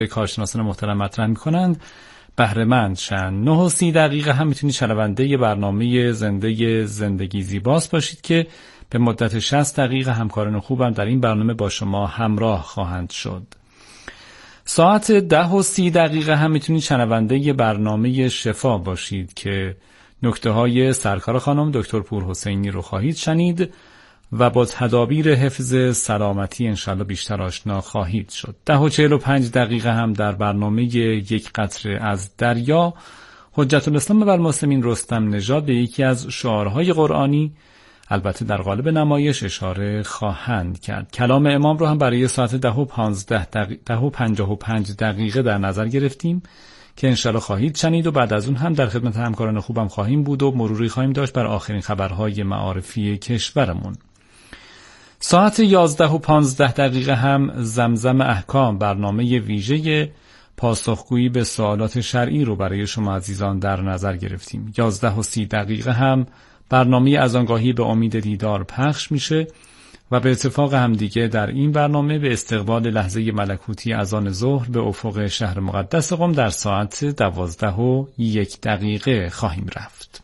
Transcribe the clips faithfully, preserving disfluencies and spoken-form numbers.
کارشناسان محترم مطرح می‌کنند بهره مند شن. نه و سی دقیقه هم میتونید شنونده برنامه زنده زندگی زیباست باشید که به مدت شصت دقیقه همکاران خوبم در این برنامه با شما همراه خواهند شد. ساعت ده و سی دقیقه هم میتونید شنونده برنامه شفا باشید که نکته های سرکار خانم دکتر پور حسینی رو خواهید شنید و با تدابیر حفظ سلامتی انشالله بیشتر آشنا خواهید شد. ده و چهل و پنج دقیقه هم در برنامه یک قطره از دریا حجت الاسلام والمسلمین رستم نژاد به یکی از شعارهای قرآنی البته در قالب نمایش اشاره خواهند کرد. کلام امام رو هم برای ساعت ده و پانزده دقیقه ده و پنجاه و پنج دقیقه در نظر گرفتیم که انشالله خواهید شنید و بعد از اون هم در خدمت همکاران خوبم خواهیم بود و مروری خواهیم داشت بر آخرین خبرهای معارفی کشورمون. ساعت یازده و پانزده دقیقه هم زمزم احکام برنامه ویژه پاسخگویی به سوالات شرعی رو برای شما عزیزان در نظر گرفتیم. یازده و سی دقیقه هم برنامه اذانگاهی به امید دیدار پخش میشه و به اتفاق هم دیگه در این برنامه به استقبال لحظه ملکوتی اذان ظهر به افق شهر مقدس قم در ساعت دوازده و یک دقیقه خواهیم رفت.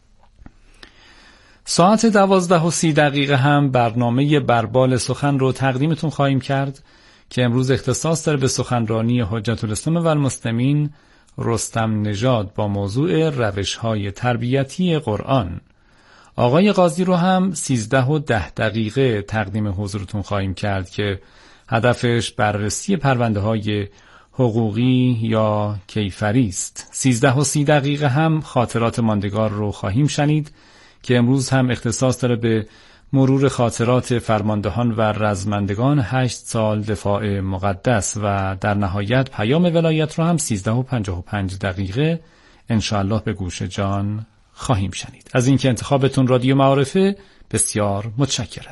ساعت دوازده و سی دقیقه هم برنامه بربال سخن رو تقدیمتون خواهیم کرد که امروز اختصاص داره به سخنرانی حجت الاسلام والمسلمین رستم نژاد با موضوع روش‌های تربیتی قرآن. آقای قاضی رو هم سیزده و ده دقیقه تقدیم حضورتون خواهیم کرد که هدفش بررسی پرونده های حقوقی یا کیفری است. سیزده و سی دقیقه هم خاطرات ماندگار رو خواهیم شنید که امروز هم اختصاص داره به مرور خاطرات فرماندهان و رزمندگان هشت سال دفاع مقدس و در نهایت پیام ولایت رو هم سیزده و پنجاه و پنج دقیقه انشاءالله به گوش جان خواهیم شنید. از اینکه انتخابتون رادیو معارفه بسیار متشکرم.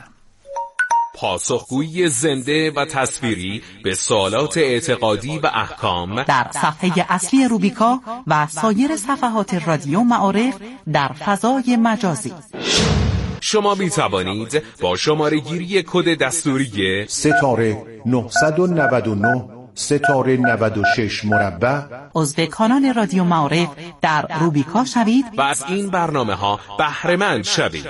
پاسخگویی زنده و تصویری به سوالات اعتقادی و احکام در صفحه اصلی روبیکا و سایر صفحات رادیو معارف در فضای مجازی. شما می توانید با شماره گیری کد دستوری ستاره نهصد و نود و نه ستاره نود و شش مربع عضو کانال رادیو معارف در روبیکا شوید و از این برنامه ها بهره مند شوید.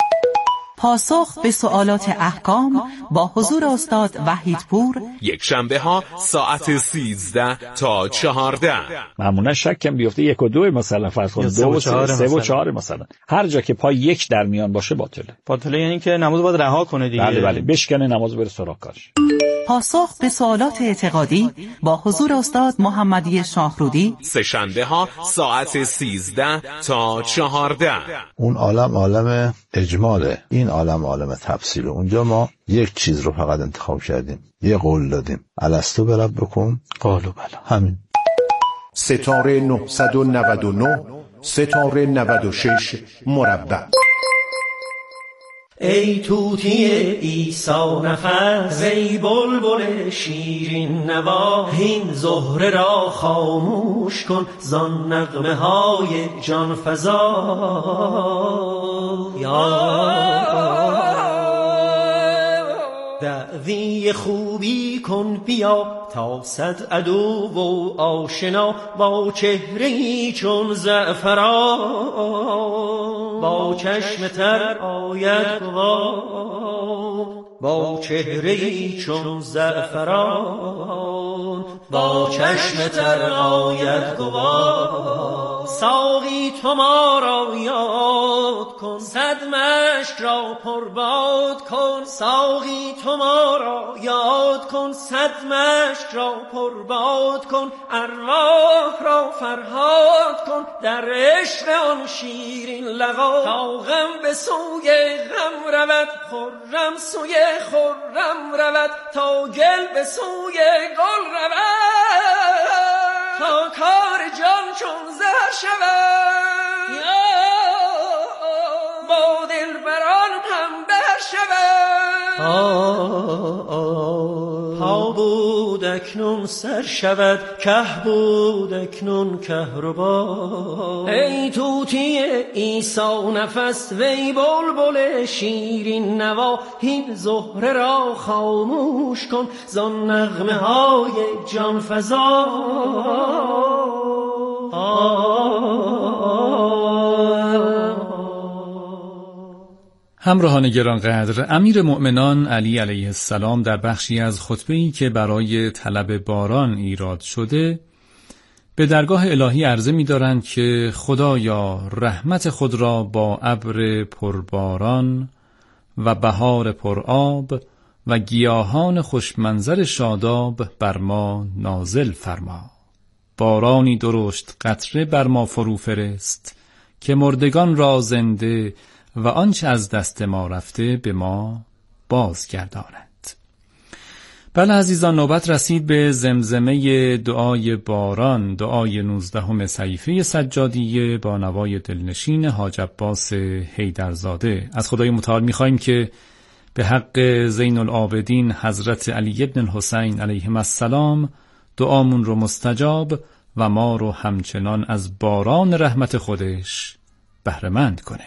پاسخ به سوالات احکام با حضور استاد وحیدپور یک شنبه ها ساعت سیزده تا چهارده. معمولا شکم بیفته یک و دو مثلا فرض کن دو و سه, سه و چهار مثلا. هر جا که پای یک در میان باشه باطله. باطله یعنی که نماز باید رها کنه دیگه. بله بله بشکنه نماز بره سراغ کارش. پاسخ به سوالات اعتقادی با حضور استاد محمدی شاهرودی سه شنبه ها ساعت سیزده تا چهارده. اون عالم عالم اجماله، این عالم عالم تفصیله. اونجا ما یک چیز رو فقط انتخاب کردیم، یه قول دادیم، الستو برب بکن قالو بلا، همین. ستاره نهصد و نود و نه ستاره نود و شش مربع. ای توتی عیسی نفس، ای بلبل شیرین نوا، این زهره را خاموش کن زان نغمه های جان فزا. یا دعوی خوبی کن بیا تا صد عدو و آشنا، با چهره‌ای چون زعفران با چشم تر آید گواه، با چهره‌ای چون زعفران با چشم تر آید گواه. ساقی تو ما را یاد کن صد مشک را پرباد کن، ساقی تو ما را یاد کن صد مشک را پرباد کن، ارواح را فرهاد کن در عشق آن شیرین لقا، تا غم به سوی غم رود خرم سوی خرم رود، تا گل به سوی گل رود، تا کار جان چون زهر شود، یا با دلبران هم بر شود. پا بودک اکنون سر شود، که بود اکنون کهربا. ای توتی عیسی نفس، وی بلبل شیرین نوا، این زهره را خاموش کن، زان نغمه های جان فزا. همراهان گرانقدر، امیر مؤمنان علی علیه السلام در بخشی از خطبه‌ای که برای طلب باران ایراد شده به درگاه الهی عرضه می‌دارند که خدایا رحمت خود را با ابر پرباران و بهار پرآب و گیاهان خوشمنظر شاداب بر ما نازل فرما. بارانی درشت قطره بر ما فرو فرست که مردگان را زنده و آنچه از دست ما رفته به ما بازگرداند. بله عزیزان، نوبت رسید به زمزمه دعای باران، دعای نوزدهم صحیفه سجادیه با نوای دلنشین حاج عباس حیدرزاده. از خدای متعال می‌خوایم که به حق زین العابدین حضرت علی بن الحسین علیهم السلام دعامون رو مستجاب و ما رو همچنان از باران رحمت خودش بهره‌مند کنه.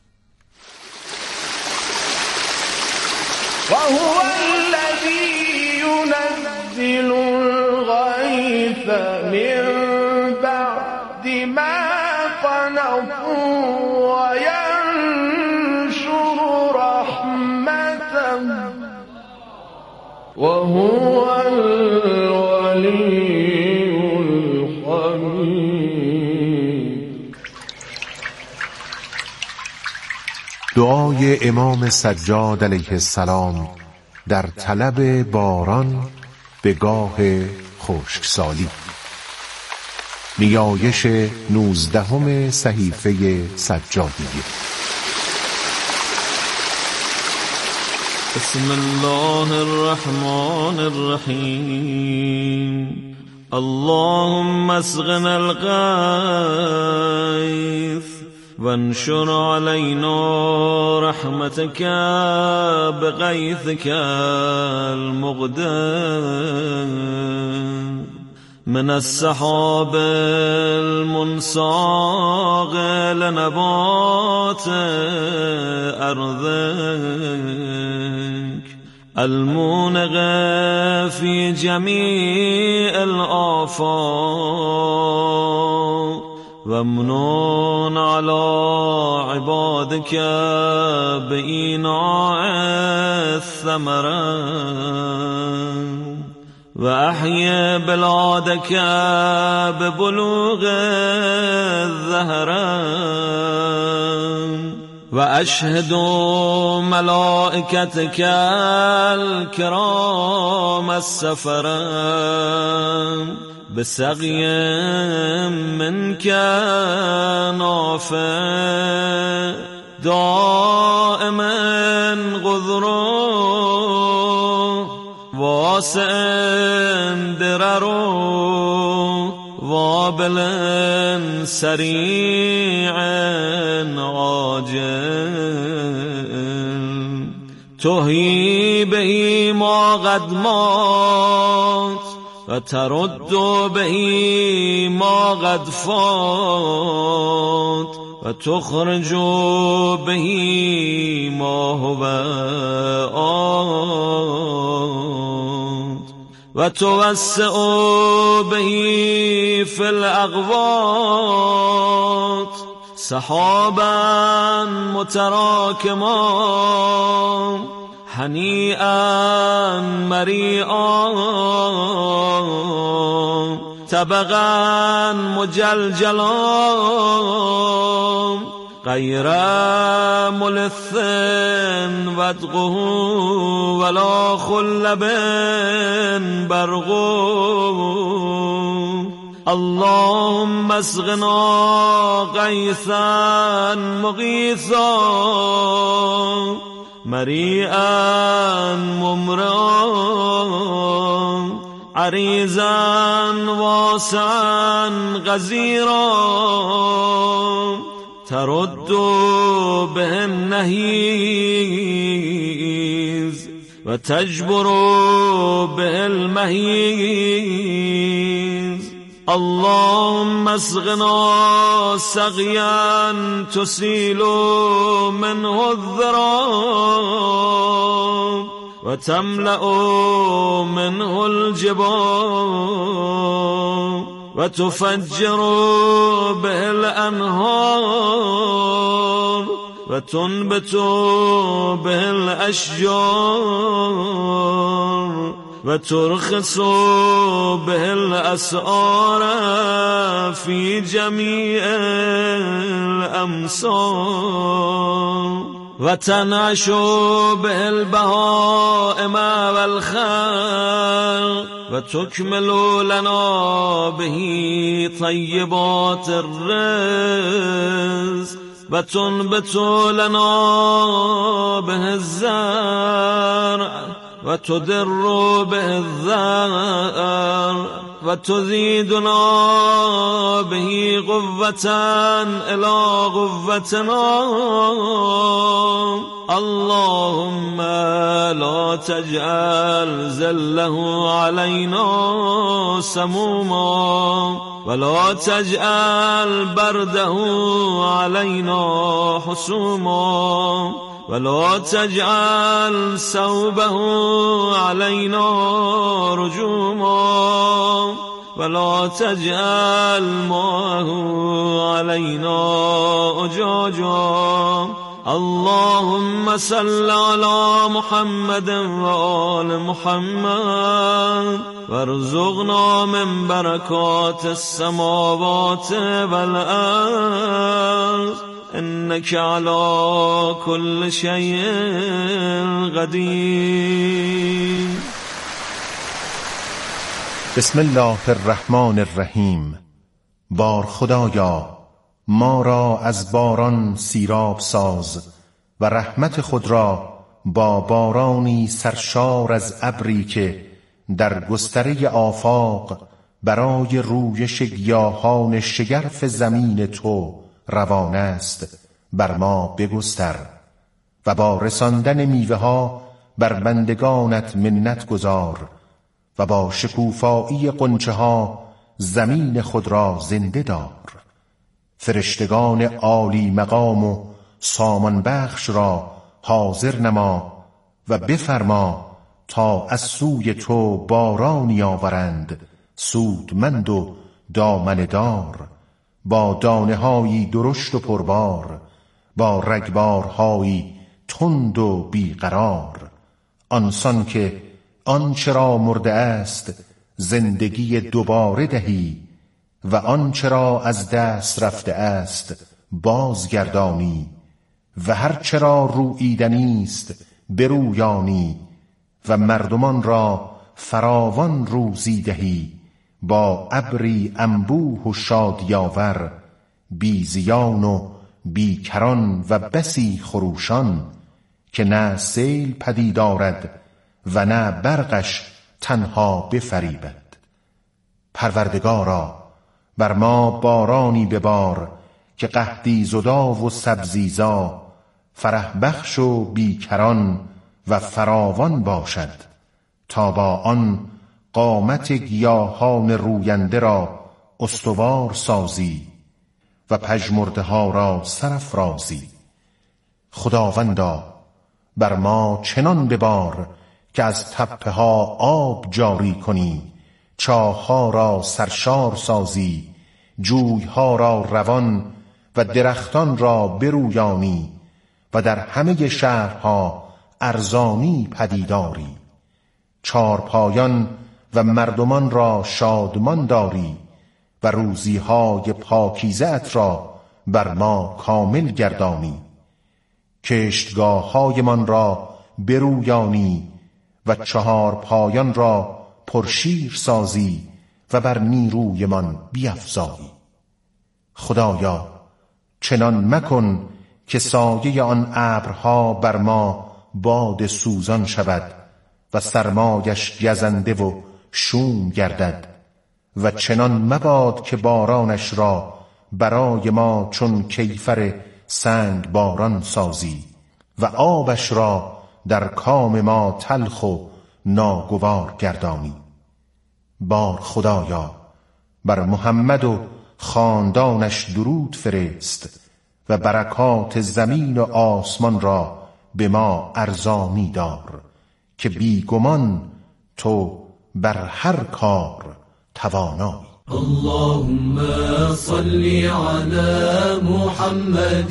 وهو الذي ينزل الغيث من بعد ما قنطوا وينشر رحمته وهو الولي الحميد. دعای امام سجاد علیه السلام در طلب باران به گاه خشکسالی. نیایش نوزدهم صحیفه سجادیه. بسم الله الرحمن الرحیم. اللهم اسقنا الغیث وانشر علينا رحمتك بغيثك المقدم من السحاب المنساق لنبات أرضك المونغ في جميع الآفاق وامنون على عبادك بإيناع الثمرات وأحيي بلادك ببلوغ الزهرات وأشهد ملائكتك الكرام السفرات بسقي منك نافع دائما غذر واسع درر وابل سريع عاجل تحيي به ما قد مات و ترد به ما قد فات و تخرج به ما هو آت و توسع به فی الاقوات سحابا متراکما هنیئا مریئا طبقا مجلجلا غیر ملث ودقه ولا خلب برقه اللهم اسقنا غیثا مغیثا مریئا ممرا عریضا واسعا غزیرا ترد به النهیز و تجبر به المهیز. اللهم اسقنا سقيا تسيل منه الذراب وتملأ منه الجبال وتفجر به الأنهار وتنبت به الأشجار وترخص به الأسعار في جميع الأمصار وتنعش به البهائم والخلق وتكمل لنا به طيبات الرزق وتنبت لنا به الزرع وتدر به الذر وتزيدنا به قوة إلى قوتنا. اللهم لا تجعل ذله علينا سموما ولا تجعل برده علينا حسوما ولا تجعل ثوبه علينا رجوما ولا تجعل ماءه علينا أجاجا. اللهم صل على محمد وآل محمد وارزقنا من بركات السماوات والأرض إنك على كل شيء قدير. بسم الله الرحمن الرحیم. بار خدایا ما را از باران سیراب ساز و رحمت خود را با بارانی سرشار از ابری که در گستره آفاق برای رویش گیاهان شگرف زمین تو روان است بر ما بگستر و با رساندن میوه ها بر بندگانت منت گذار و با شکوفایی غنچه ها زمین خود را زنده دار. فرشتگان عالی مقام و سامان بخش را حاضر نما و بفرما تا از سوی تو بارانی آورند سودمند و دامنه دار، با دانه هایی درشت و پربار، با رگبارهایی تند و بیقرار. آنسان که آنچه را مرده است زندگی دوباره دهی و آنچه را از دست رفته است بازگردانی و هر چه را روییدنی است برویانی و مردمان را فراوان روزی دهی با ابری انبوه و شادیاور، بی زیان و بیکران و بسی خروشان که نه سیل پدید آرد و نه برقش تنها بفریبد. پروردگارا بر ما بارانی ببار که قحطی زدا و سبزیزا، فرح بخش و بیکران و فراوان باشد، تا با آن قامت گیاهان روینده را استوار سازی و پژمرده ها را سرافرازی. خداوندا بر ما چنان ببار که از تپه ها آب جاری کنی، چاه‌ها را سرشار سازی، جوی‌ها را روان و درختان را برویانی و در همه شهرها ارزانی پدیداری. چارپایان و مردمان را شادمان داری و روزی‌های پاکیزه ات را بر ما کامل گردانی. کشتگاه‌هایمان را برویانی و چهار پایان را پرشیر سازی و بر نیرویمان بیفزایی. خدایا چنان مکن که سایه آن ابرها بر ما باد سوزان شود و سرمایش گزنده و شوم گردد، و چنان مباد که بارانش را برای ما چون کیفر سنگ باران سازی و آبش را در کام ما تلخ و ناگوار گردانی. بار خدایا بر محمد و خاندانش درود فرست و برکات زمین و آسمان را به ما ارزانی دار که بیگمان تو بر هر کار توانایی. اللهم صل على محمد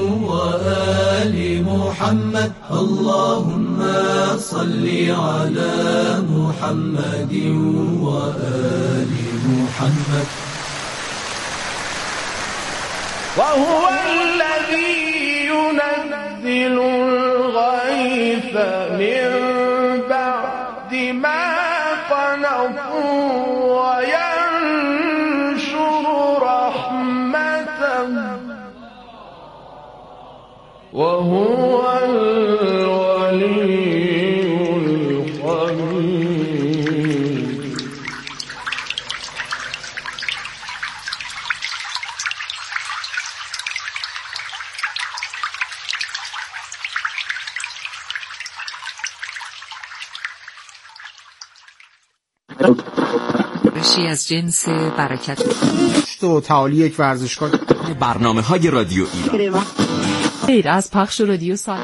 وآل محمد. اللهم صل على محمد وآل محمد. وهو الذي ينزل الغيث من بعد ما قنطوا وينشر رحمته وهو الولي الحميد. رشی از جنس برکت تو تعالی یک ورزشگاه. برنامه های رادیو ایران غیر از پخش رادیو سال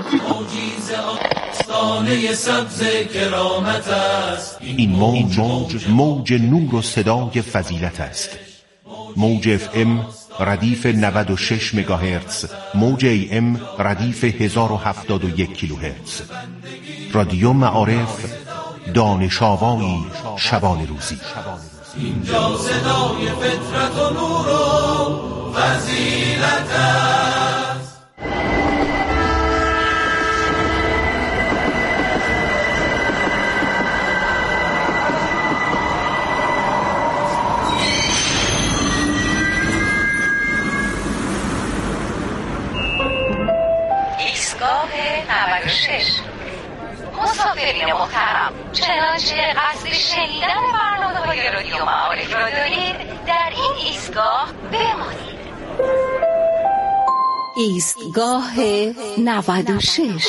این موج موج, موج نور و صدای فضیلت است. موج اف ام ردیف نود و شش مگاهرتز، موج ای ام ردیف هزار و هفتاد و یک کیلوهرتز. رادیو معارف، دانش آوایی شبان روزی. اینجا صدای فطرت و نور و فضیلت است. ایستگاه نود و شش. مسافرین محترم، چنانچه قصد شنیدن برنامه‌های رادیو معارف را دارید، در این ایستگاه بمانید. ایستگاه نود و شش.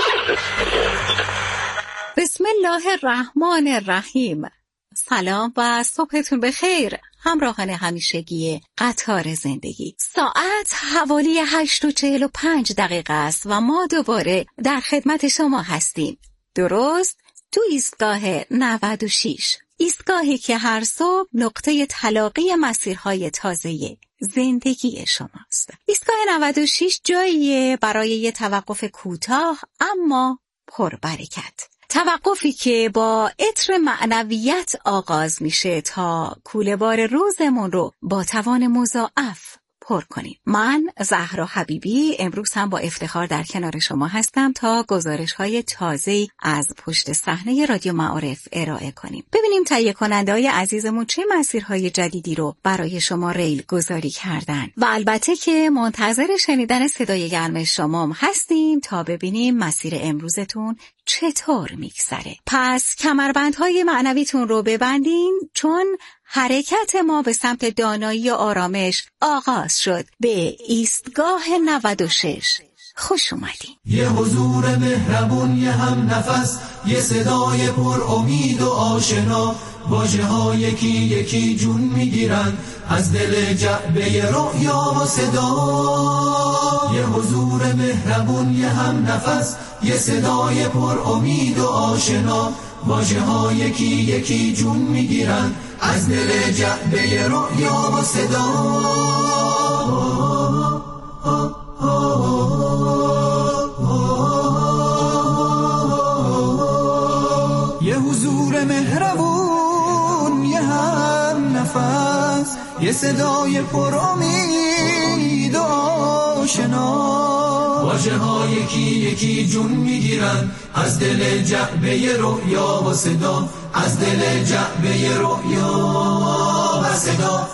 بسم الله الرحمن الرحیم. سلام و صبحتون بخیر همراهان همیشگی قطار زندگی. ساعت حوالی هشت و چهل و پنج دقیقه است و ما دوباره در خدمت شما هستیم. درست تو ایستگاه نود و شش، ایستگاهی که هر صبح نقطه تلاقی مسیرهای تازه زندگی شماست. ایستگاه نود و شش جاییه برای یه توقف کوتاه اما پربرکت. توقفی که با عطر معنویت آغاز میشه تا کوله بار روزمون رو با توان مضاعف پر کنیم. من زهرا حبیبی امروز هم با افتخار در کنار شما هستم تا گزارش‌های تازه‌ای از پشت صحنه رادیو معارف ارائه کنیم. ببینیم تهیه کننده‌های عزیزمون چه مسیرهای جدیدی رو برای شما ریل گذاری کردن و البته که منتظر شنیدن صدای گرم شما هستیم تا ببینیم مسیر امروزتون چطور میگذره. پس کمربندهای معنویتون رو ببندین چون حرکت ما به سمت دانایی و آرامش آغاز شد. به ایستگاه نود و شش خوش اومدین. یه حضور مهربون، یه هم نفس، یه صدای پر امید و آشنا، واژه ها یکی یکی جون میگیرن از دل جعبه رؤیا و صدا. یه حضور مهربون، یه هم نفس، یه صدای پر امید و آشنا، واژه ها یکی یکی جون میگیرن از دل جعبه رؤیا و صدا. یه حضور مهربون، یه هم نفس، یه صدای پر امید و آشنا، واژه ها یکی یکی جون میگیرن از دل جعبه رؤیا و صدا، از دل جعبه رؤیا و صدا.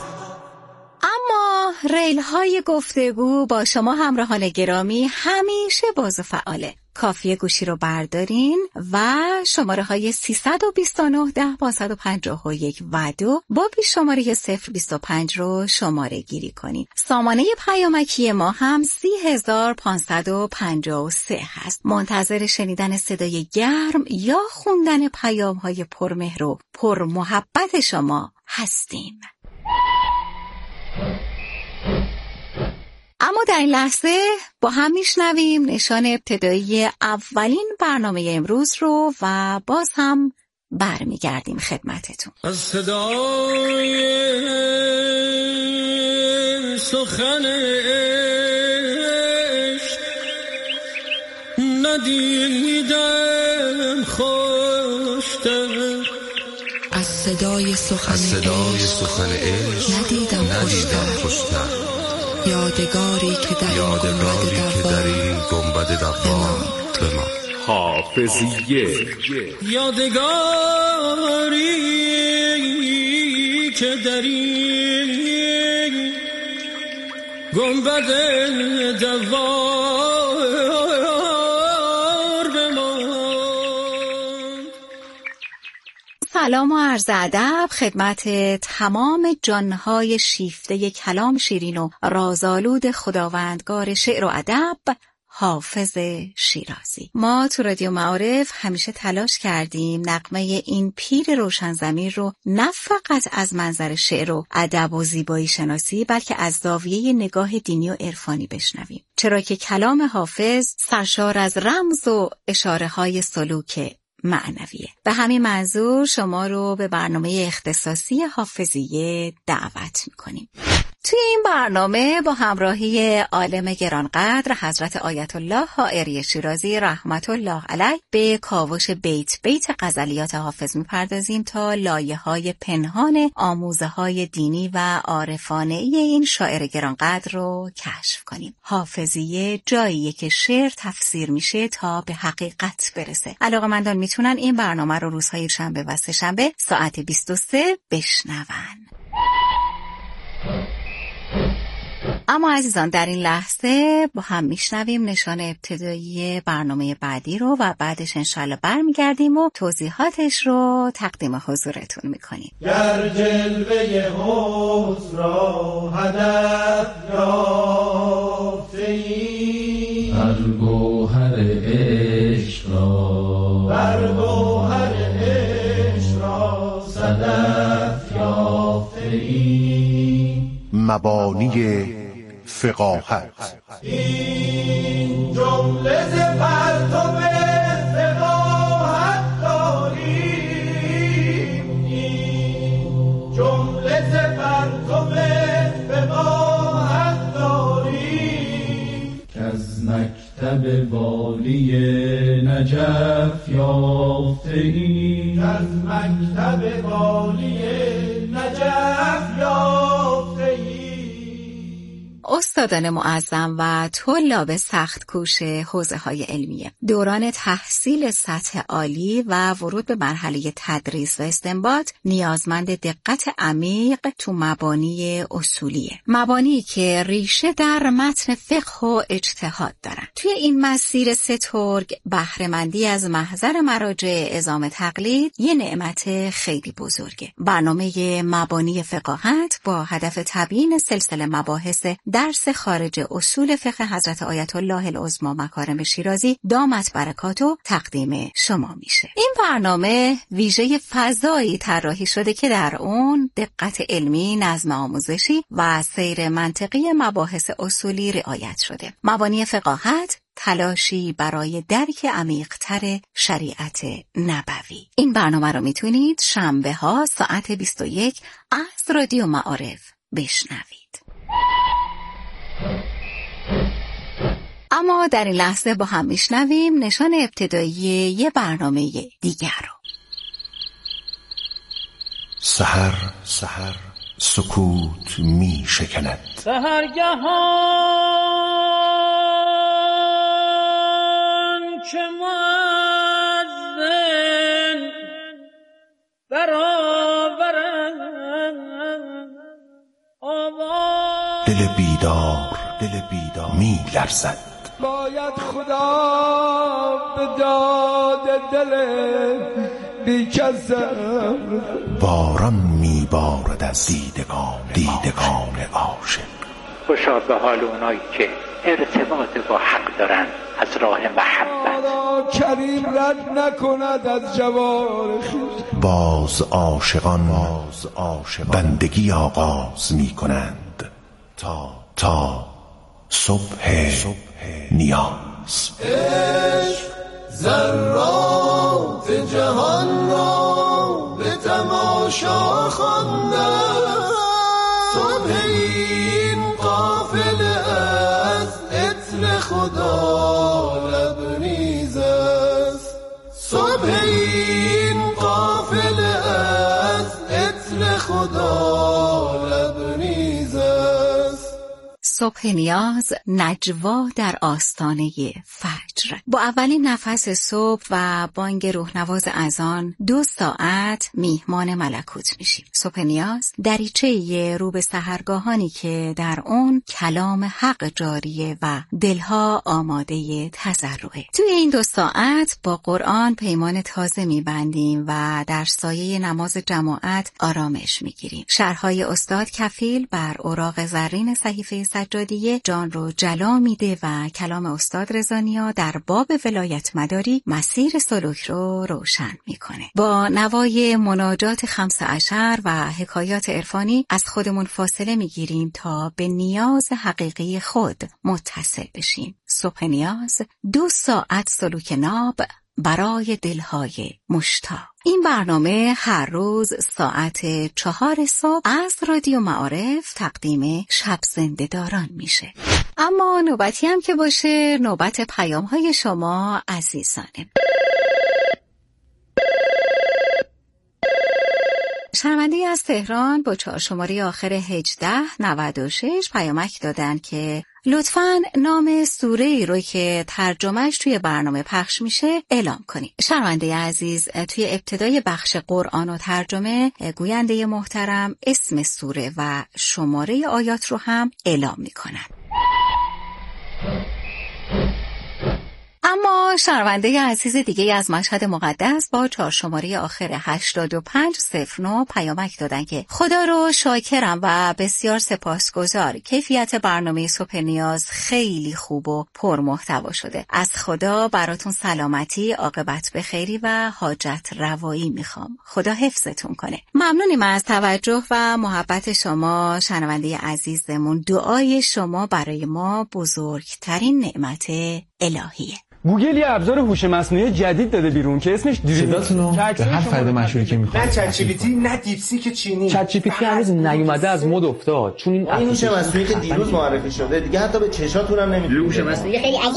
اما ریل های گفتگو با شما همراهان گرامی همیشه باز و فعاله. کافیه گوشی رو بردارین و شماره های سیصد و بیست و نه ده پانصد و پنجاه و یک و دو با پیش شماره صفر بیست و پنج رو شماره گیری کنین. سامانه پیامکی ما هم سی هزار پانصد و پنجاه و سه هست. منتظر شنیدن صدای گرم یا خوندن پیام های پرمهر و پر محبت شما هستیم. اما در این لحظه با هم میشنویم نشان ابتدایی اولین برنامه امروز رو و باز هم برمیگردیم خدمتتون. از صدای سخن عشق ندیدم خوشتر، از صدای سخن عشق ندیدم خوشتر، یادگاری که در این گنبد دوار به ما حافظیه، یادگاری که در این گنبد دوار به ما. سلام و عرض ادب خدمت تمام جانهای شیفته کلام شیرین و رازآلود خداوندگار شعر و ادب، حافظ شیرازی. ما تو رادیو معارف همیشه تلاش کردیم نغمه این پیر روشن ضمیر رو نه فقط از منظر شعر و ادب و زیبایی شناسی بلکه از زاویه نگاه دینی و عرفانی بشنویم، چرا که کلام حافظ سرشار از رمز و اشاره های سلوک معنویه. به همین منظور شما رو به برنامه اختصاصی حافظیه دعوت میکنیم. توی این برنامه با همراهی عالم گرانقدر حضرت آیت الله حائری شیرازی رحمت الله علیه به کاوش بیت بیت غزلیات حافظ میپردازیم تا لایه‌های پنهان آموزه‌های دینی و عارفانه این شاعر گرانقدر رو کشف کنیم. حافظیه جاییه که شعر تفسیر میشه تا به حقیقت برسه. علاقه‌مندان میتونن این برنامه رو روزهای شنبه و سه شنبه ساعت بیست و سه بشنون. اما عزیزان در این لحظه با هم میشنویم نشان ابتدایی برنامه بعدی رو و بعدش انشالله برمیگردیم و توضیحاتش رو تقدیم حضورتون میکنیم. گر جلوه حوض را هدف یافته‌ای، بر گوهر عشق را بر گوهر عشق را صدف یافته‌ای، مبانی فقاهت این جمله ز پرتو فقاهت داریم، این جمله ز پرتو فقاهت داریم، که از مکتب والی نجف یافته‌ای، که از مکتب والی نجف یافته‌ای. استادان معظم و طلاب سخت کوش حوزه های علمیه، دوران تحصیل سطح عالی و ورود به مرحله تدریس و استنباط نیازمند دقت عمیق تو مبانی اصولیه، مبانی که ریشه در متن فقه و اجتهاد دارن. توی این مسیر سترگ بهره‌مندی از محضر مراجع اعزام تقلید یه نعمت خیلی بزرگه. برنامه مبانی فقاهت با هدف تبیین سلسله مباحث درس خارج اصول فقه حضرت آیت الله العظمی مکارم شیرازی دامت برکاتو تقدیم شما میشه. این برنامه ویژه فضایی طراحی شده که در اون دقت علمی، نظم آموزشی و سیر منطقی مباحث اصولی رعایت شده. مبانی فقاهت تلاشی برای درک عمیق‌تر شریعت نبوی. این برنامه رو میتونید شنبه ها ساعت بیست و یک از رادیو معارف بشنوید. اما در این لحظه با هم میشنویم نشان ابتدایی یه برنامه دیگر رو. سحر سحر سکوت می شکند، سحرگهان که مؤذن برآورد آواز، دل بیدار دل بیدار می لرزد، باید خدا به داد دل بیکسم باران میبارد از دیدگان دیدگان عاشق. خوشا به حال اونایی که ارتباط با حق دارن از راه محبت. کریم رد نکند از جوار خویش. باز عاشقان باز عاشقان بندگی آغاز میکنند تا تا صبح نیاز. عشق ذرات جهان را به تماشا خوانده، صبح این قافله از عطر خدا لبریز است، صبح این قافله از عطر خدا لبریز است. صبح نیاز، نجوا در آستانه فجر. با اولین نفس صبح و بانگ روحنواز اذان دو ساعت میهمان ملکوت میشیم. صبح نیاز دریچه رو به سحرگاهانی که در اون کلام حق جاریه و دلها آماده تضرعه. توی این دو ساعت با قرآن پیمان تازه میبندیم و در سایه نماز جماعت آرامش میگیریم. شرحهای استاد کفیل بر اوراق زرین صحیفه سجادیه جان رو جلا میده و کلام استاد رضانیا در باب ولایت مداری مسیر سلوک رو روشن میکنه. با نوای مناجات خمس عشر و حکایات عرفانی از خودمون فاصله میگیریم تا به نیاز حقیقی خود متصل بشیم. صبح نیاز، دو ساعت سلوک ناب برای دلهای مشتاق. این برنامه هر روز ساعت چهار صبح از رادیو معارف تقدیم شب زنده داران میشه. اما نوبتی هم که باشه نوبت پیام های شما عزیزانه. شنونده از تهران با چهار شماره آخر هجده نود و شش پیامک دادن که لطفاً نام سوره ای رو که ترجمهش توی برنامه پخش میشه اعلام کنید. شنونده عزیز توی ابتدای بخش قرآن و ترجمه گوینده محترم اسم سوره و شماره آیات رو هم اعلام میکنن. اما شنونده عزیز دیگه از مشهد مقدس با چهار شماره آخر هشتاد و پنج صفر نه پیامک دادن که خدا رو شاکرم و بسیار سپاسگزار. کیفیت برنامه صبح نیاز خیلی خوب و پرمحتوا شده. از خدا براتون سلامتی، عاقبت بخیری و حاجت روایی میخوام. خدا حفظتون کنه. ممنونیم از توجه و محبت شما شنونده عزیزمون. دعای شما برای ما بزرگترین نعمت الهیه. گوگل یه ابزار هوش مصنوعی جدید داده بیرون که اسمش صداتونو به هر فرد مشهوری که میخواد. نه چت جی پی تی نه دیپسیک چینی. چت جی پی تی هنوز نیومده از مد افتاد چون این این هوش مصنوعی که دیروز معرفی شده دیگه حتی به چشاتون هم نمیتونه. هوش مصنوعی خیلی عجیبه.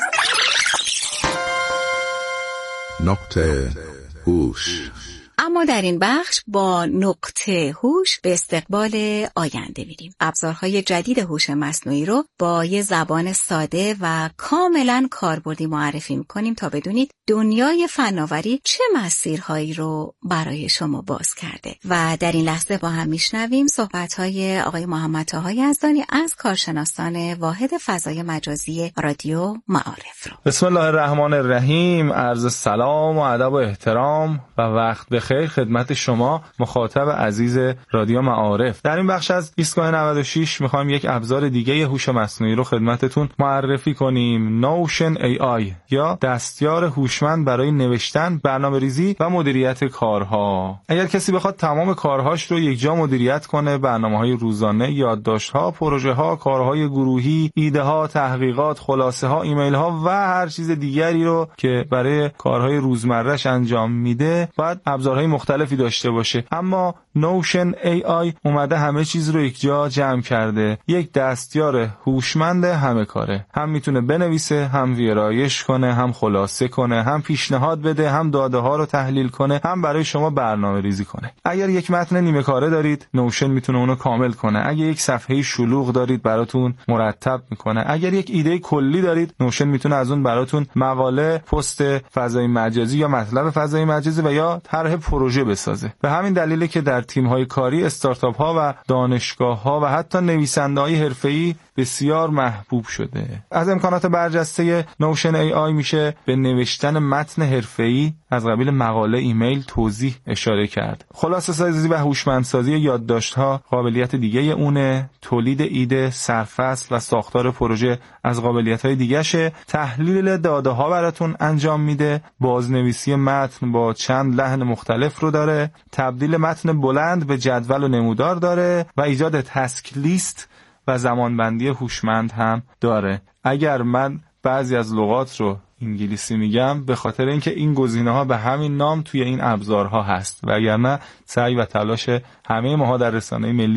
نقطه هوش. اما در این بخش با نقطه هوش به استقبال آینده میریم. ابزارهای جدید هوش مصنوعی رو با یه زبان ساده و کاملا کاربردی معرفی میکنیم تا بدونید دنیای فناوری چه مسیرهایی رو برای شما باز کرده. و در این لحظه با هم میشنویم صحبتهای آقای محمد طاها یزدانی از کارشناسان واحد فضای مجازی رادیو معارف رو. بسم الله الرحمن الرحیم. عرض سلام و ادب و احترام و وقت بخیر خدمت شما مخاطب عزیز رادیو معارف. در این بخش از ایستگاه نود و شش میخوایم یک ابزار دیگه هوش مصنوعی رو خدمتتون معرفی کنیم. نوشن ای آی یا دستیار هوشمند برای نوشتن، برنامه‌ریزی و مدیریت کارها. اگر کسی بخواد تمام کارهاش رو یک جا مدیریت کنه، برنامه‌های روزانه، یادداشت‌ها، پروژه‌ها، کارهای گروهی، ایده‌ها، تحقیقات، خلاصه‌ها، ایمیل‌ها و هر چیز دیگری رو که برای کارهای روزمره‌اش انجام میده، باید ابزارهای مختلفی داشته باشه. اما نوشن ای آی اومده همه چیز رو یک جا جمع کرده. یک دستیار هوشمند همه کاره. هم میتونه بنویسه، هم ویرایش کنه، هم خلاصه کنه، هم پیشنهاد بده، هم داده ها رو تحلیل کنه، هم برای شما برنامه ریزی کنه. اگر یک متن نیمه کاره دارید، نوشن میتونه اونو کامل کنه. اگر یک صفحه شلوغ دارید، براتون مرتب میکنه. اگر یک ایده کلی دارید، نوشن میتونه از اون براتون مقاله، پست فضای مجازی یا مطلب فضای مجازی و یا طرح پروژه بسازه. به همین دلیله که در تیم‌های کاری، استارتاپ‌ها و دانشگاه‌ها و حتی نویسنده‌های حرفه‌ای بسیار محبوب شده. از امکانات برجسته نوشن ای آی میشه به نوشتن متن حرفه‌ای از قبیل مقاله، ایمیل، توضیح اشاره کرد. خلاصه سازی و هوشمندسازی یادداشت‌ها قابلیت دیگه اونه. تولید ایده، سرفصل و ساختار پروژه از قابلیت‌های دیگه‌شه. تحلیل داده‌ها براتون انجام میده. بازنویسی متن با چند لحن مختلف رو داره. تبدیل متن بلند به جدول و نمودار داره و ایجاد تاسک لیست و زمانبندی هوشمند هم داره. اگر من بعضی از لغات رو انگلیسی میگم به خاطر اینکه این گزینه‌ها به همین نام توی این ابزارها هست، وگرنه سعی و تلاش همه ماها در رسانه ملی